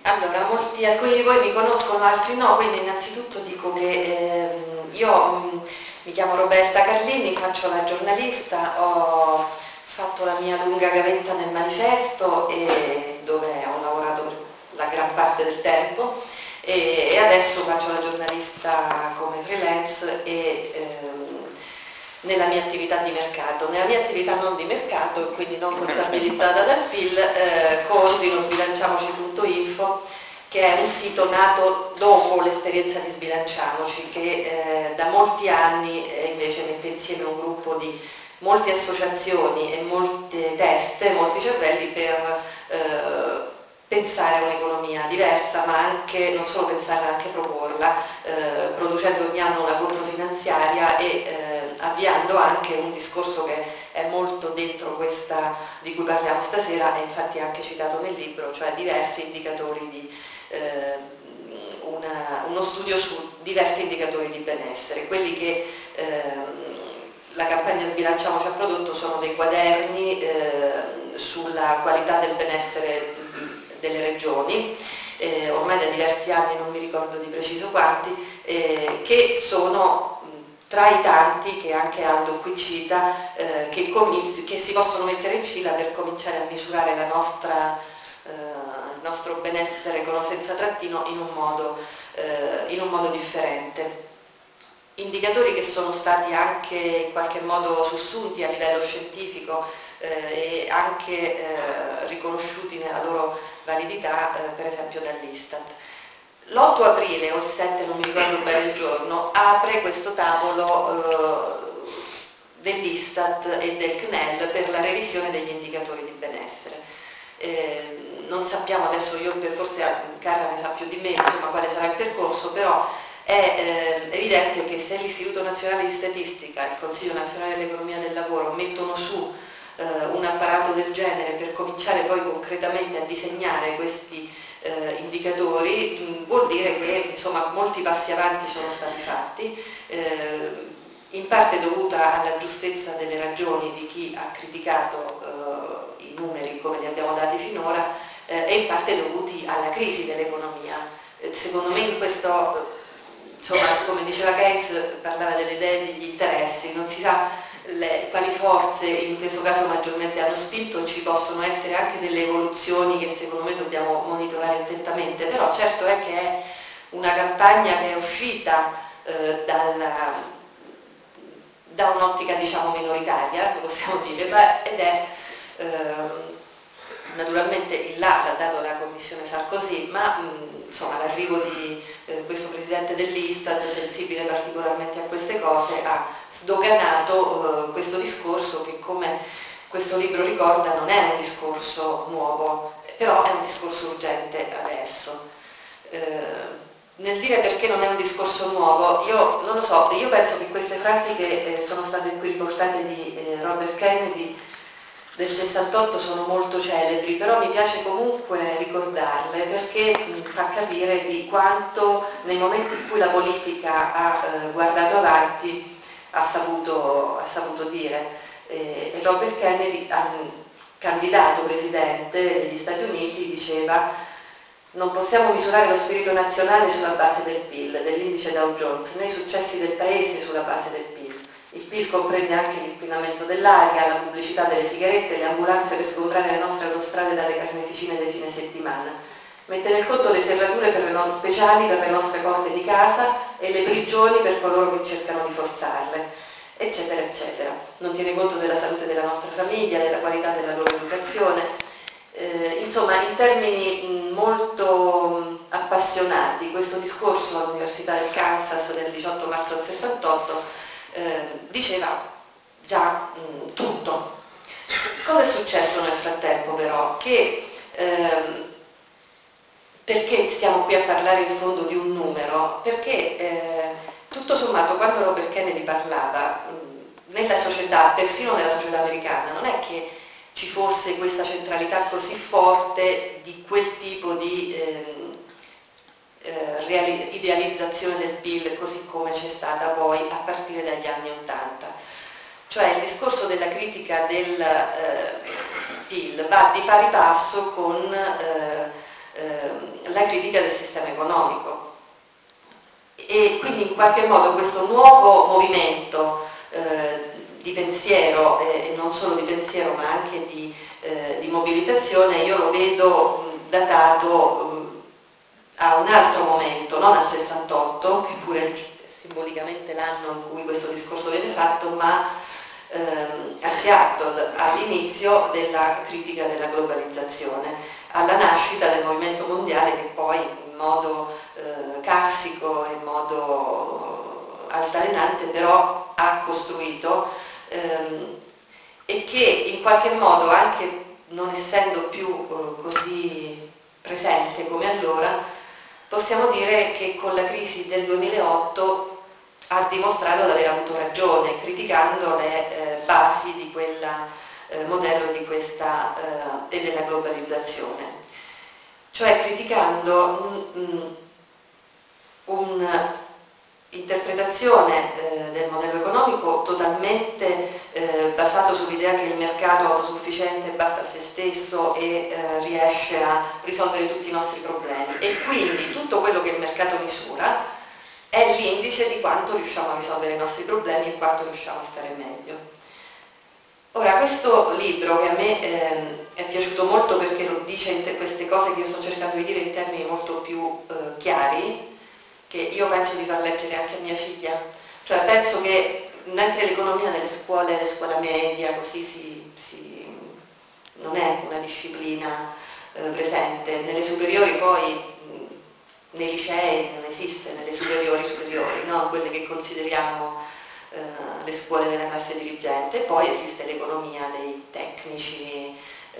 Allora, alcuni di voi mi conoscono, altri no, quindi innanzitutto dico che io mi chiamo Roberta Carlini, faccio la giornalista, ho fatto la mia lunga gavetta nel Manifesto dove ho lavorato per la gran parte del tempo e adesso faccio la giornalista come freelance nella mia attività di mercato. Nella mia attività non di mercato, quindi non contabilizzata dal PIL, coordino sbilanciamoci.info, che è un sito nato dopo l'esperienza di Sbilanciamoci, che da molti anni invece mette insieme un gruppo di molte associazioni e molte teste, molti cervelli per pensare a un'economia diversa, ma anche, non solo pensarla, anche proporla, producendo ogni anno una controfinanziaria e avviando anche un discorso che è molto dentro questa di cui parliamo stasera, e infatti anche citato nel libro, cioè diversi indicatori di uno studio su diversi indicatori di benessere. Quelli che la campagna Sbilanciamoci ha prodotto sono dei quaderni sulla qualità del benessere delle regioni, ormai da diversi anni, non mi ricordo di preciso quanti, che sono tra i tanti che anche Aldo qui cita, che si possono mettere in fila per cominciare a misurare il nostro benessere con o senza trattino in un modo differente. Indicatori che sono stati anche in qualche modo sussunti a livello scientifico e anche riconosciuti nella loro validità, per esempio dall'Istat. L'8 aprile o il 7, non mi ricordo bene il giorno, apre questo tavolo dell'Istat e del CNEL per la revisione degli indicatori di benessere. Non sappiamo adesso, forse Carla ne sa più di me, insomma, quale sarà il percorso, però è evidente che se l'Istituto Nazionale di Statistica e il Consiglio Nazionale dell'Economia del Lavoro mettono su un apparato del genere per cominciare poi concretamente a disegnare questi indicatori, vuol dire che insomma molti passi avanti sono stati fatti, in parte dovuta alla giustezza delle ragioni di chi ha criticato i numeri come li abbiamo dati finora, e in parte dovuti alla crisi dell'economia. Secondo me in questo, insomma, come diceva Keynes, parlava delle idee e degli interessi, non si sa quali forze in questo caso maggiormente hanno spinto. Ci possono essere anche delle evoluzioni che secondo me dobbiamo monitorare attentamente, però certo è che è una campagna che è uscita da un'ottica diciamo minoritaria, lo possiamo dire, ed è naturalmente il là l'ha dato la commissione Sarkozy, ma insomma l'arrivo di questo presidente dell'Istat, sensibile particolarmente a queste cose, ha sdoganato questo discorso che, come questo libro ricorda, non è un discorso nuovo, però è un discorso urgente adesso. Nel dire perché non è un discorso nuovo, io non lo so, io penso che queste frasi che sono state qui riportate di Robert Kennedy del 68 sono molto celebri, però mi piace comunque ricordarle perché fa capire di quanto nei momenti in cui la politica ha guardato avanti ha saputo dire. E Robert Kennedy, candidato presidente degli Stati Uniti, diceva: non possiamo misurare lo spirito nazionale sulla base del PIL, dell'indice Dow Jones, né i successi del paese sulla base del PIL. Il PIL comprende anche l'inquinamento dell'aria, la pubblicità delle sigarette, le ambulanze per sgombrare le nostre autostrade dalle carneficine dei fine settimana. Mette nel conto le serrature speciali per le nostre porte di casa e le prigioni per coloro che cercano di forzarle, eccetera, eccetera. Non tiene conto della salute della nostra famiglia, della qualità della loro educazione. Insomma, in termini molto appassionati, questo discorso all'Università del Kansas del 18 marzo del 68 diceva già tutto. Cosa è successo nel frattempo però? Che perché stiamo qui a parlare in fondo di un numero? Perché tutto sommato quando Robert Kennedy parlava nella società, persino nella società americana, non è che ci fosse questa centralità così forte di quel tipo di idealizzazione del PIL, così come c'è stata poi a partire dagli anni '80. Cioè il discorso della critica del PIL va di pari passo con la critica del sistema economico. E quindi in qualche modo questo nuovo movimento di pensiero, e non solo di pensiero ma anche di mobilitazione, io lo vedo datato a un altro momento, non al 68, che pure è simbolicamente l'anno in cui questo discorso viene fatto, ma a Seattle, all'inizio della critica della globalizzazione, alla nascita del movimento mondiale che poi in modo carsico, in modo altalenante però ha costruito e che in qualche modo, anche non essendo più così presente come allora, possiamo dire che con la crisi del 2008 ha dimostrato di aver avuto ragione, criticando le basi di quel modello e della globalizzazione, cioè criticando un'interpretazione del modello economico totalmente basato sull'idea che il mercato è autosufficiente, basta a se stesso e riesce a risolvere tutti i nostri problemi, e quindi tutto quello che il mercato misura è l'indice di quanto riusciamo a risolvere i nostri problemi e quanto riusciamo a stare meglio. Ora, questo libro, che a me è piaciuto molto perché lo dice queste cose che io sto cercando di dire in termini molto più chiari, che io penso di far leggere anche a mia figlia, cioè penso che mentre l'economia nelle scuole, scuola media, così non è una disciplina presente, nelle superiori poi, nei licei non esiste, nelle superiori, no? Quelle che consideriamo le scuole della classe dirigente, poi esiste l'economia dei tecnici,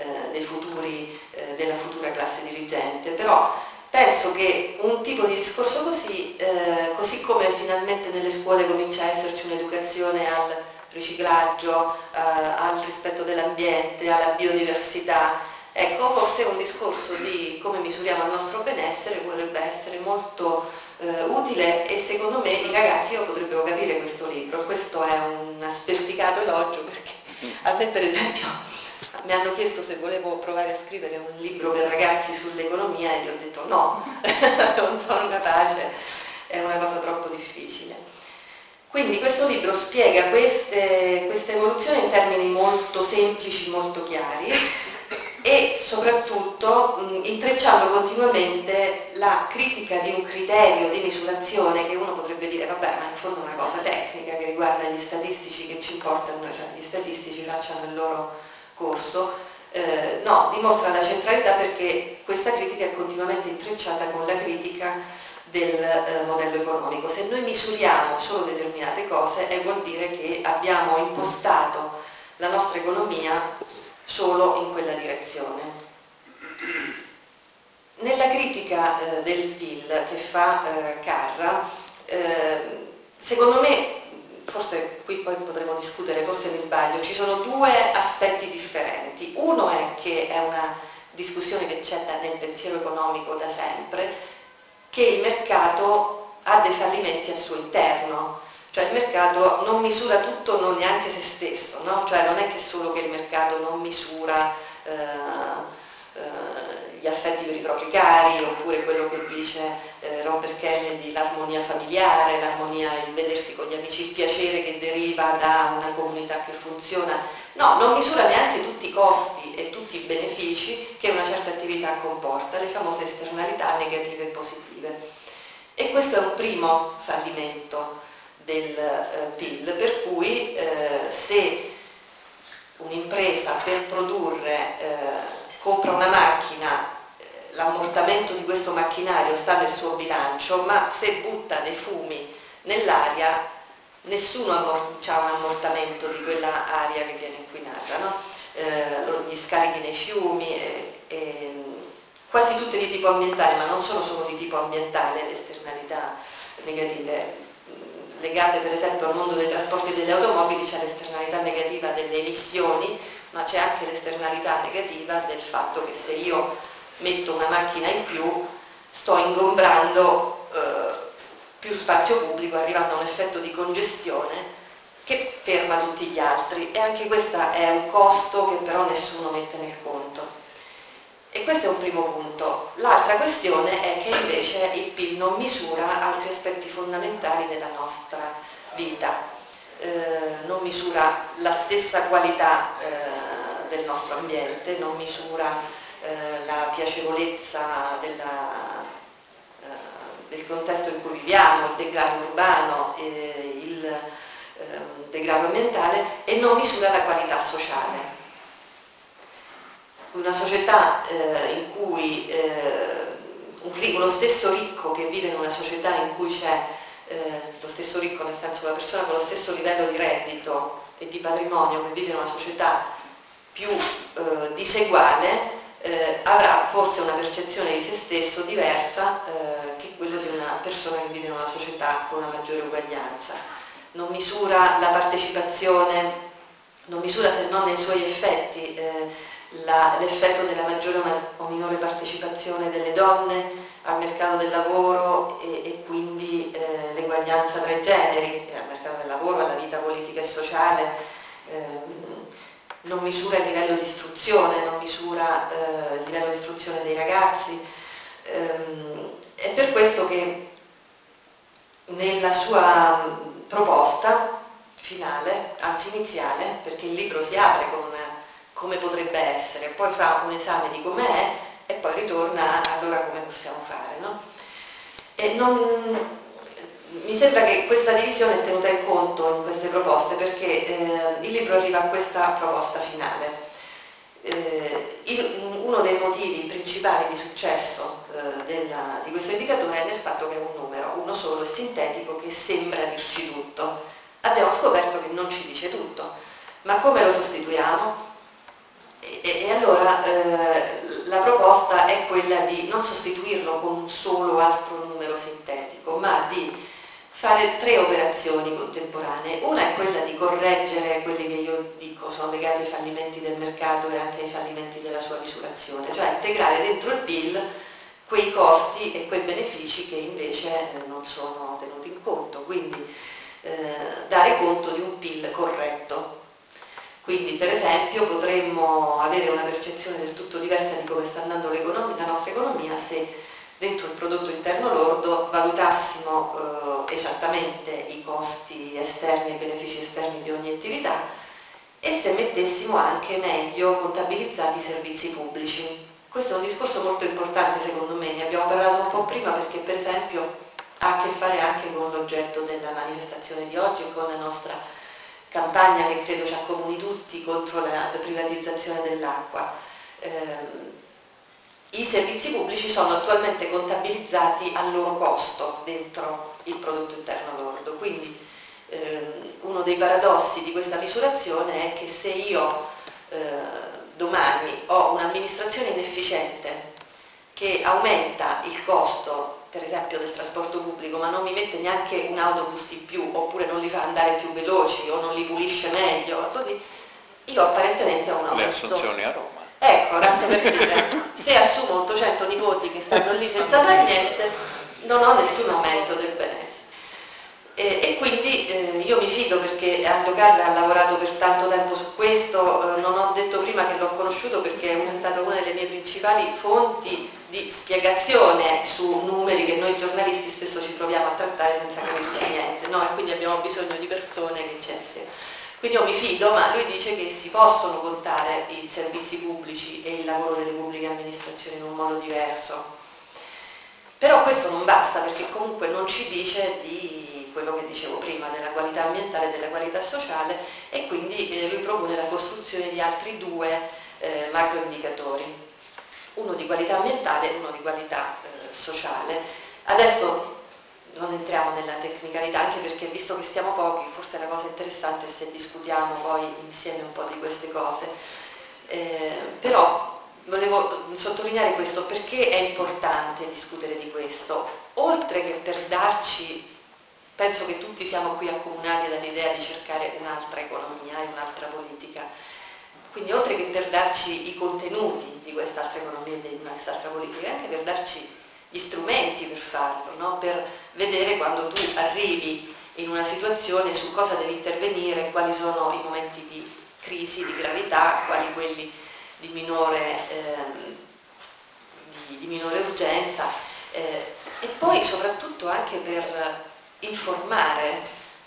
della futura classe dirigente, però penso che un tipo di discorso così, così come finalmente nelle scuole comincia a esserci un'educazione al riciclaggio, al rispetto dell'ambiente, alla biodiversità, ecco, forse un discorso di come misuriamo il nostro benessere potrebbe essere molto utile, e secondo me i ragazzi potrebbero capire questo libro. Questo è un sperticato elogio, perché a me per esempio mi hanno chiesto se volevo provare a scrivere un libro per ragazzi sull'economia e gli ho detto no, non sono capace, è una cosa troppo difficile. Quindi questo libro spiega questa evoluzione in termini molto semplici, molto chiari, e soprattutto intrecciando continuamente la critica di un criterio di misurazione che uno potrebbe dire vabbè, ma in fondo è una cosa tecnica che riguarda gli statistici, che ci importano, cioè gli statistici facciano il loro corso. No, dimostra la centralità, perché questa critica è continuamente intrecciata con la critica del modello economico. Se noi misuriamo solo determinate cose, vuol dire che abbiamo impostato la nostra economia solo in quella direzione. Nella critica del PIL che fa Carra, secondo me, forse qui poi potremo discutere, forse mi sbaglio, ci sono due aspetti differenti. Uno è che è una discussione che c'è nel pensiero economico da sempre, che il mercato ha dei fallimenti al suo interno. Cioè il mercato non misura tutto, non neanche se stesso, no? Cioè non è che solo che il mercato non misura gli affetti per i propri cari, oppure quello che dice Robert Kennedy, l'armonia familiare, l'armonia, il vedersi con gli amici, il piacere che deriva da una comunità che funziona. No, non misura neanche tutti i costi e tutti i benefici che una certa attività comporta, le famose esternalità negative e positive. E questo è un primo fallimento del PIL, per cui se un'impresa per produrre compra una macchina, l'ammortamento di questo macchinario sta nel suo bilancio, ma se butta dei fumi nell'aria nessuno ha un ammortamento di quella aria che viene inquinata, no? Gli scarichi nei fiumi, quasi tutte di tipo ambientale, ma non sono solo di tipo ambientale le esternalità negative. Legate per esempio al mondo dei trasporti e delle automobili c'è l'esternalità negativa delle emissioni, ma c'è anche l'esternalità negativa del fatto che se io metto una macchina in più sto ingombrando più spazio pubblico, arrivando a un effetto di congestione che ferma tutti gli altri, e anche questo è un costo che però nessuno mette nel conto. E questo è un primo punto. L'altra questione è che invece il PIL non misura altri aspetti fondamentali della nostra vita, non misura la stessa qualità del nostro ambiente, non misura la piacevolezza del contesto in cui viviamo, il degrado urbano, il degrado ambientale, e non misura la qualità sociale. Una società in cui lo stesso ricco che vive in una società in cui c'è lo stesso ricco, nel senso una persona con lo stesso livello di reddito e di patrimonio, che vive in una società più diseguale, avrà forse una percezione di se stesso diversa che quello di una persona che vive in una società con una maggiore uguaglianza. Non misura la partecipazione, non misura, se non nei suoi effetti, l'effetto della maggiore o minore partecipazione delle donne al mercato del lavoro e quindi l'eguaglianza tra i generi, al mercato del lavoro, alla vita politica e sociale. Non misura il livello di istruzione, non misura il livello di istruzione dei ragazzi. È per questo che nella sua proposta finale, anzi iniziale, perché il libro si apre con come potrebbe essere, poi fa un esame di com'è e poi ritorna allora come possiamo fare, no? E mi sembra che questa divisione è tenuta in conto in queste proposte, perché il libro arriva a questa proposta finale. Uno dei motivi principali di successo di questo indicatore è nel fatto che è un numero, uno solo e sintetico, che sembra dirci tutto. Abbiamo scoperto che non ci dice tutto, ma come lo sostituiamo? E allora la proposta è quella di non sostituirlo con un solo altro numero sintetico, ma di fare 3 operazioni contemporanee. Una è quella di correggere quelli che io dico sono legati ai fallimenti del mercato e anche ai fallimenti della sua misurazione, cioè integrare dentro il PIL quei costi e quei benefici che invece non sono tenuti in conto, quindi dare conto di un PIL corretto. Quindi per esempio potremmo avere una percezione del tutto diversa di come sta andando la nostra economia se dentro il prodotto interno lordo valutassimo esattamente i costi esterni e i benefici esterni di ogni attività e se mettessimo anche meglio contabilizzati i servizi pubblici. Questo è un discorso molto importante secondo me, ne abbiamo parlato un po' prima perché per esempio ha a che fare anche con l'oggetto della manifestazione di oggi e con la nostra campagna che credo ci accomuni tutti contro la privatizzazione dell'acqua. I servizi pubblici sono attualmente contabilizzati al loro costo dentro il prodotto interno lordo, quindi uno dei paradossi di questa misurazione è che se io domani ho un'amministrazione inefficiente che aumenta il costo per esempio del trasporto pubblico, ma non mi mette neanche un autobus in più, oppure non li fa andare più veloci o non li pulisce meglio, così, io apparentemente ho un aumento. Le assunzioni a Roma. Ecco, tanto per dire, se assumo 800 nipoti che stanno lì senza fare niente, non ho nessun aumento del benessere. E quindi io mi fido perché Aldo Carra ha lavorato per tanto tempo su questo, non ho detto prima che l'ho conosciuto perché è stata una delle mie principali fonti di spiegazione su numeri che noi giornalisti spesso ci troviamo a trattare senza capirci niente, no? E quindi abbiamo bisogno di persone che ci spiegano. Quindi io mi fido, ma lui dice che si possono contare i servizi pubblici e il lavoro delle pubbliche amministrazioni in un modo diverso. Però questo non basta perché comunque non ci dice di quello che dicevo prima, della qualità ambientale e della qualità sociale, e quindi lui propone la costruzione di altri 2 macroindicatori, uno di qualità ambientale e uno di qualità sociale. Adesso non entriamo nella tecnicalità, anche perché visto che siamo pochi, forse la cosa interessante è se discutiamo poi insieme un po' di queste cose. Però volevo sottolineare questo perché è importante discutere di questo, oltre che per darci, penso che tutti siamo qui accomunati dall'idea di cercare un'altra economia e un'altra politica, quindi oltre che per darci i contenuti di quest'altra economia e di quest'altra politica, anche per darci gli strumenti per farlo, no? Per vedere quando tu arrivi in una situazione su cosa devi intervenire, quali sono i momenti di crisi, di gravità, quali quelli di minore di minore urgenza, e poi soprattutto anche per informare.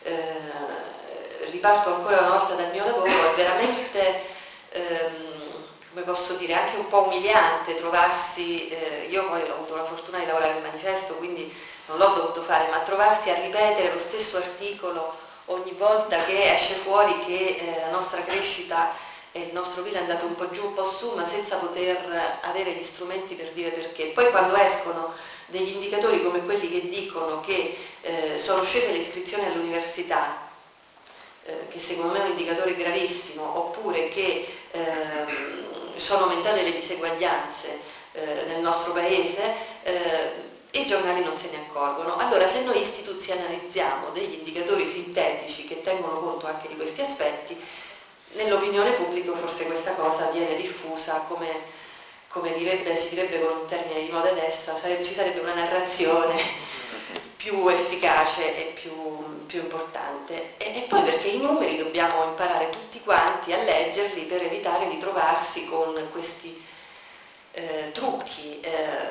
Riparto ancora una volta dal mio lavoro, è veramente, come posso dire, anche un po' umiliante trovarsi, io poi ho avuto la fortuna di lavorare al Manifesto, quindi non l'ho dovuto fare, ma trovarsi a ripetere lo stesso articolo ogni volta che esce fuori che la nostra crescita e il nostro PIL è andato un po' giù, un po' su, ma senza poter avere gli strumenti per dire perché. Poi quando escono degli indicatori come quelli che dicono che sono scese le iscrizioni all'università, che secondo me è un indicatore gravissimo, oppure che sono aumentate le diseguaglianze nel nostro paese, i giornali non se ne accorgono. Allora, se noi istituzionalizziamo degli indicatori sintetici che tengono conto anche di questi aspetti, nell'opinione pubblica forse questa cosa viene diffusa come si direbbe con un termine di moda adesso, ci sarebbe una narrazione più efficace e più importante. E poi perché i numeri dobbiamo imparare tutti quanti a leggerli per evitare di trovarsi con questi trucchi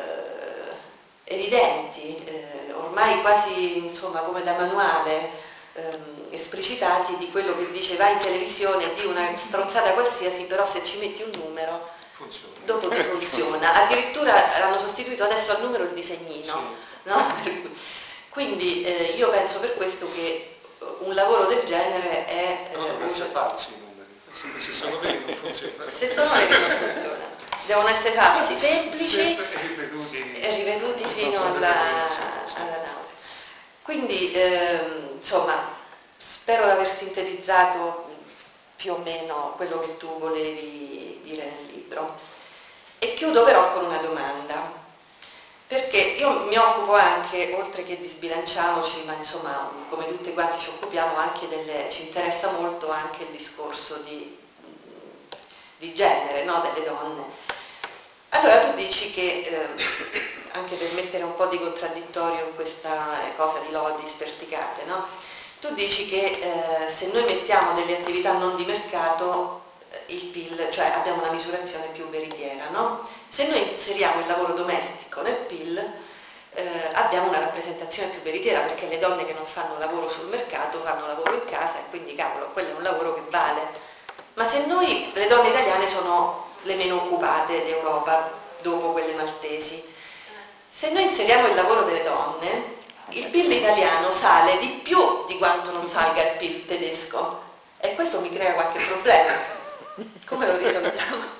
evidenti, ormai quasi insomma come da manuale, esplicitati, di quello che dice vai in televisione di una stronzata qualsiasi, però se ci metti un numero funziona. Dopo ti funziona. Addirittura l'hanno sostituito adesso al numero il disegnino, sì. No? Quindi io penso per questo che un lavoro del genere è... non essere falsi i numeri, se sono veri non funzionano. Se sono veri non funzionano. Devono essere falsi, semplici e ripetuti fino alla nausea. Quindi, insomma, spero di aver sintetizzato più o meno quello che tu volevi dire nel libro. E chiudo però con una domanda, perché io mi occupo anche, oltre che di Sbilanciamoci, ma insomma, come tutti quanti ci occupiamo anche ci interessa molto anche il discorso di genere, no? Delle donne. Allora tu dici che, anche per mettere un po' di contraddittorio in questa cosa di lodi sperticate, no? Tu dici che se noi mettiamo delle attività non di mercato, il PIL, cioè abbiamo una misurazione più veritiera, no? Se noi inseriamo il lavoro domestico nel PIL, abbiamo una rappresentazione più veritiera, perché le donne che non fanno lavoro sul mercato fanno lavoro in casa e quindi cavolo, quello è un lavoro che vale. Ma se noi, le donne italiane sono le meno occupate d'Europa dopo quelle maltesi, se noi inseriamo il lavoro delle donne, il PIL italiano sale di più di quanto non salga il PIL tedesco, e questo mi crea qualche problema. Come lo risolviamo?